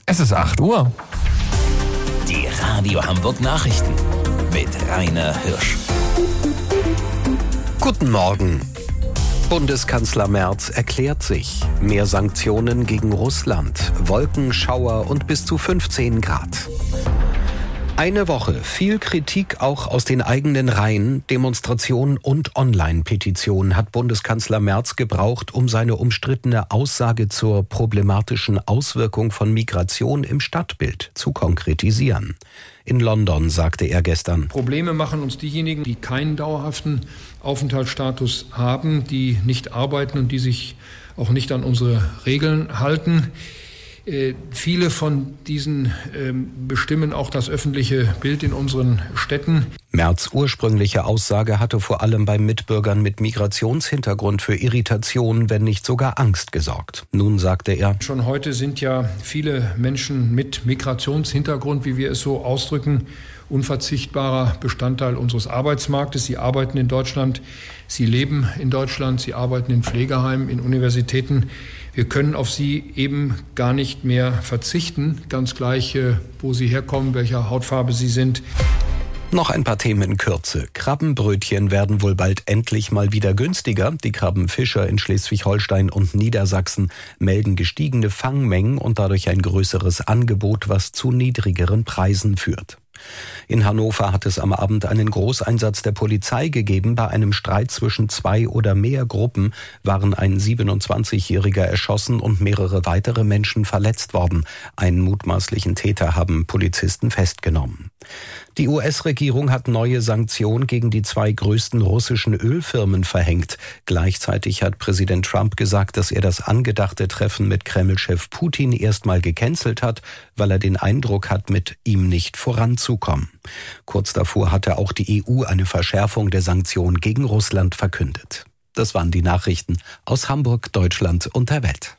Es ist 8 Uhr. Die Radio Hamburg Nachrichten mit Rainer Hirsch. Guten Morgen. Bundeskanzler Merz erklärt sich. Mehr Sanktionen gegen Russland, Wolken, Schauer und bis zu 15 Grad. Eine Woche, viel Kritik auch aus den eigenen Reihen, Demonstrationen und Online-Petitionen hat Bundeskanzler Merz gebraucht, um seine umstrittene Aussage zur problematischen Auswirkung von Migration im Stadtbild zu konkretisieren. In London sagte er gestern: Probleme machen uns diejenigen, die keinen dauerhaften Aufenthaltsstatus haben, die nicht arbeiten und die sich auch nicht an unsere Regeln halten. Viele von diesen bestimmen auch das öffentliche Bild in unseren Städten. Merz' ursprüngliche Aussage hatte vor allem bei Mitbürgern mit Migrationshintergrund für Irritation, wenn nicht sogar Angst gesorgt. Nun sagte er: Schon heute sind ja viele Menschen mit Migrationshintergrund, wie wir es so ausdrücken, unverzichtbarer Bestandteil unseres Arbeitsmarktes. Sie arbeiten in Deutschland, sie leben in Deutschland, sie arbeiten in Pflegeheimen, in Universitäten. Wir können auf sie eben gar nicht mehr verzichten, ganz gleich, wo sie herkommen, welcher Hautfarbe sie sind. Noch ein paar Themen in Kürze. Krabbenbrötchen werden wohl bald endlich mal wieder günstiger. Die Krabbenfischer in Schleswig-Holstein und Niedersachsen melden gestiegene Fangmengen und dadurch ein größeres Angebot, was zu niedrigeren Preisen führt. In Hannover hat es am Abend einen Großeinsatz der Polizei gegeben. Bei einem Streit zwischen 2 oder mehr Gruppen waren ein 27-Jähriger erschossen und mehrere weitere Menschen verletzt worden. Einen mutmaßlichen Täter haben Polizisten festgenommen. Die US-Regierung hat neue Sanktionen gegen die 2 größten russischen Ölfirmen verhängt. Gleichzeitig hat Präsident Trump gesagt, dass er das angedachte Treffen mit Kreml-Chef Putin erstmal gecancelt hat, weil er den Eindruck hat, mit ihm nicht voranzukommen. Kurz davor hatte auch die EU eine Verschärfung der Sanktionen gegen Russland verkündet. Das waren die Nachrichten aus Hamburg, Deutschland und der Welt.